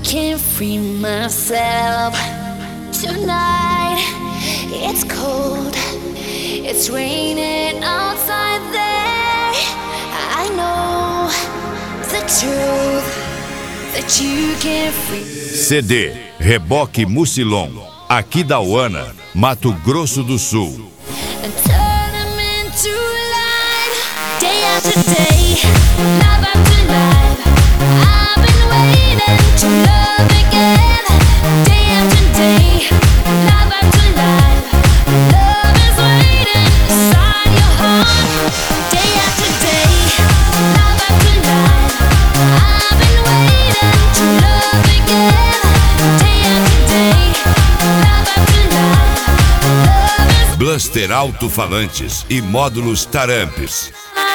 can't free myself. Tonight, it's cold, it's raining outside there. I know the truth that you can't free. CD Reboque Mucilon, aqui da Uana, Mato Grosso do Sul. And turn them into light, day after day, life after life. I've been waiting to love again, day after day, life after life. Love is waiting inside your heart, day after day, life after life. I've been waiting to love again, day after day, life after life. Love is Blaster alto-falantes e módulos Taramps.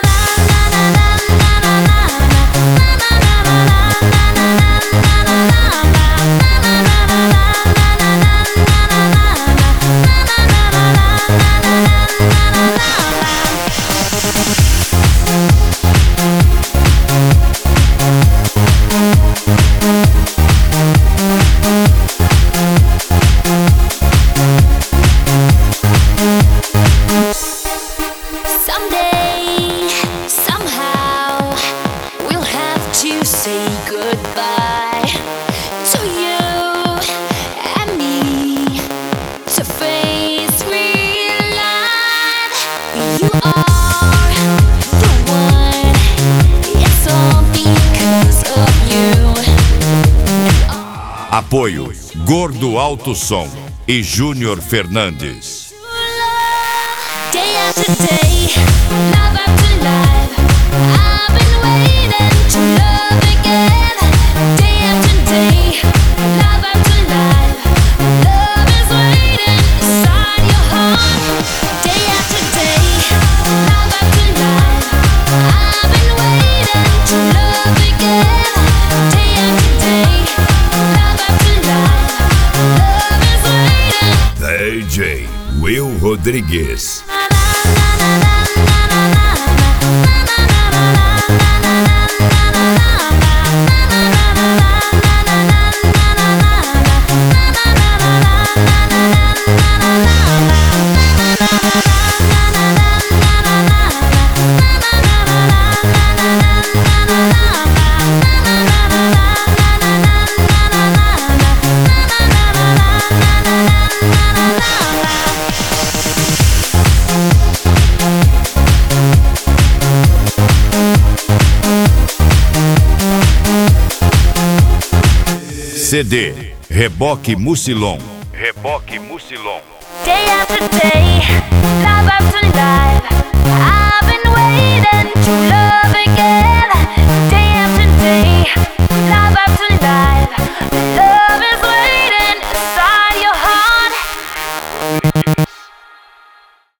Someday, somehow, we'll have to say goodbye to you and me, to face real life. You are the one, it's all because of you. Apoio Gordo Alto Som e Júnior Fernandes. Day after day, life after life. I've been waiting to love again, day after day, life after life. Love is waiting inside your heart, day after day, life after life. I've been waiting to love again, day after day, life after life. Love is waiting. DJ Will Rodrigues. CD Reboque Mucilon. Reboque Mucilon. Day after day, life after life.